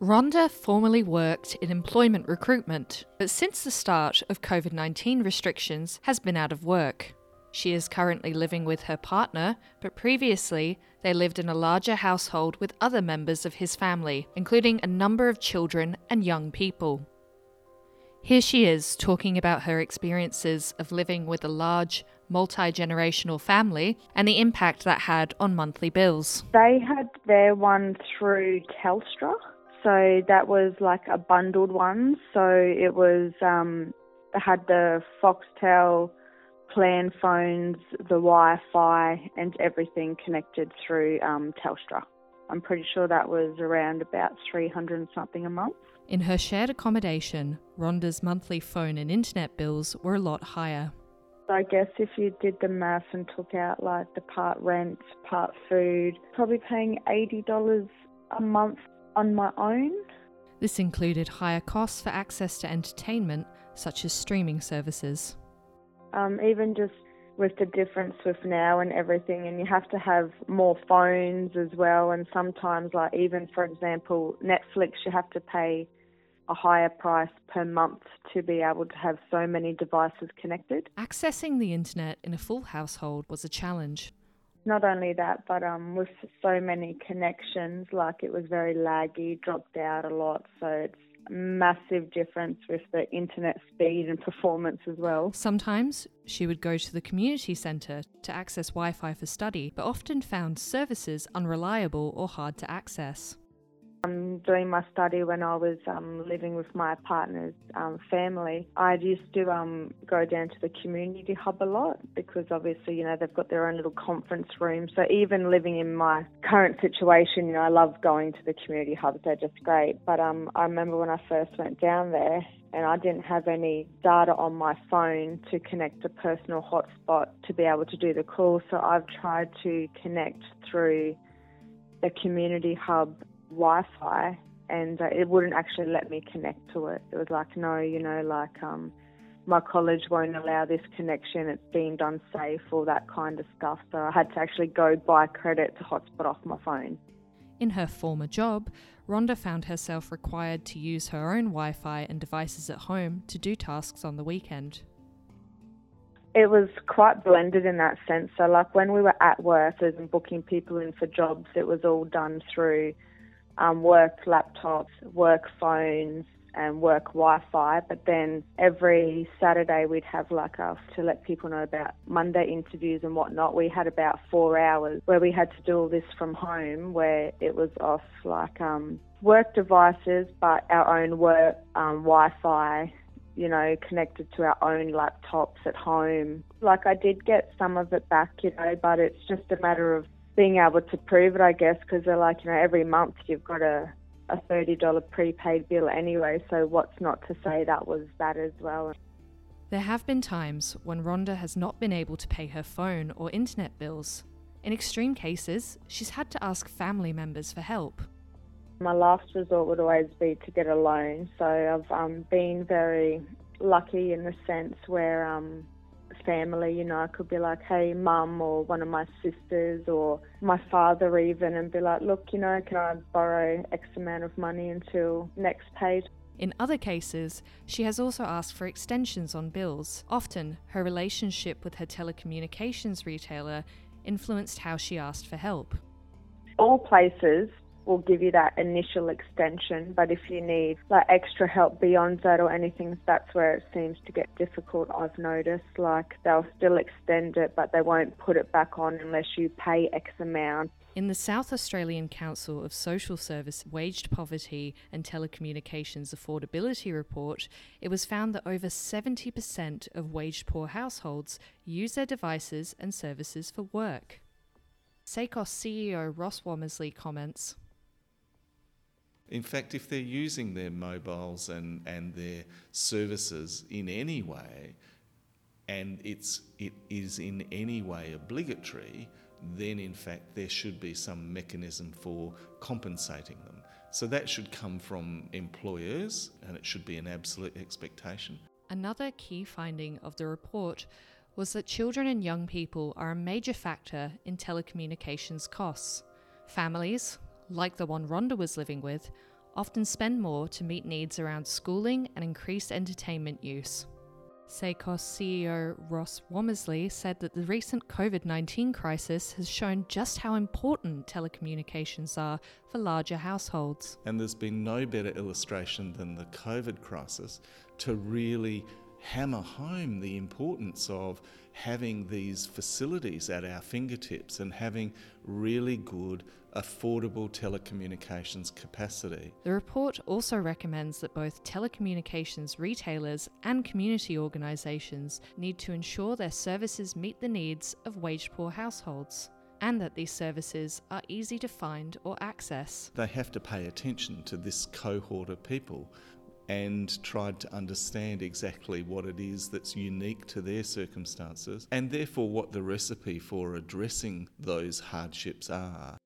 Rhonda formerly worked in employment recruitment, but since the start of COVID-19 restrictions has been out of work. She is currently living with her partner, but previously they lived in a larger household with other members of his family, including a number of children and young people. Here she is talking about her experiences of living with a large, multi-generational family and the impact that had on monthly bills. They had their one through Telstra. So that was like a bundled one. So it was, they had the Foxtel plan phones, the Wi-Fi and everything connected through Telstra. I'm pretty sure that was around about 300 and something a month. In her shared accommodation, Rhonda's monthly phone and internet bills were a lot higher. I guess if you did the math and took out like the part rent, part food, probably paying $80 a month on my own. This included higher costs for access to entertainment, such as streaming services. Even just with the difference with now and everything, and you have to have more phones as well, and sometimes like even for example Netflix, you have to pay a higher price per month to be able to have so many devices connected. Accessing the internet in a full household was a challenge. Not only that, but with so many connections, like it was very laggy, dropped out a lot, so it's a massive difference with the internet speed and performance as well. Sometimes she would go to the community centre to access Wi-Fi for study, but often found services unreliable or hard to access. Doing my study when I was living with my partner's family, I used to go down to the community hub a lot because obviously, they've got their own little conference room. So even living in my current situation, I love going to the community hubs. They're just great. But I remember when I first went down there and I didn't have any data on my phone to connect a personal hotspot to be able to do the call. So I've tried to connect through the community hub Wi-Fi, and it wouldn't actually let me connect to it. It was like, no, my college won't allow this connection, it's being done safe, all that kind of stuff. So I had to actually go buy credit to hotspot off my phone. In her former job, Rhonda found herself required to use her own Wi-Fi and devices at home to do tasks on the weekend. It was quite blended in that sense. So like when we were at work and booking people in for jobs, it was all done through work laptops, work phones and work Wi-Fi, but then every Saturday we'd have to let people know about Monday interviews and whatnot. We had about 4 hours where we had to do all this from home, where it was off work devices but our own work Wi-Fi, connected to our own laptops at home. I did get some of it back, but it's just a matter of being able to prove it, I guess, because they're like, every month you've got a $30 prepaid bill anyway, so what's not to say that was that as well. There have been times when Rhonda has not been able to pay her phone or internet bills. In extreme cases, she's had to ask family members for help. My last resort would always be to get a loan, so I've been very lucky in the sense where family, I could be like, hey, mum, or one of my sisters or my father even, and be like, look, can I borrow X amount of money until next paid? In other cases, she has also asked for extensions on bills. Often, her relationship with her telecommunications retailer influenced how she asked for help. All places will give you that initial extension, but if you need extra help beyond that or anything, that's where it seems to get difficult. I've noticed they'll still extend it, but they won't put it back on unless you pay X amount. In the South Australian Council of Social Service Waged Poverty and Telecommunications Affordability Report, it was found that over 70% of waged poor households use their devices and services for work. SACOS CEO Ross Womersley comments, in fact, if they're using their mobiles and their services in any way, and it is in any way obligatory, then in fact there should be some mechanism for compensating them. So that should come from employers, and it should be an absolute expectation. Another key finding of the report was that children and young people are a major factor in telecommunications costs. Families, like the one Rhonda was living with, often spend more to meet needs around schooling and increased entertainment use. SACOS CEO Ross Womersley said that the recent COVID-19 crisis has shown just how important telecommunications are for larger households. And there's been no better illustration than the COVID crisis to really hammer home the importance of having these facilities at our fingertips and having really good, affordable telecommunications capacity. The report also recommends that both telecommunications retailers and community organisations need to ensure their services meet the needs of wage-poor households, and that these services are easy to find or access. They have to pay attention to this cohort of people and tried to understand exactly what it is that's unique to their circumstances and therefore what the recipe for addressing those hardships are.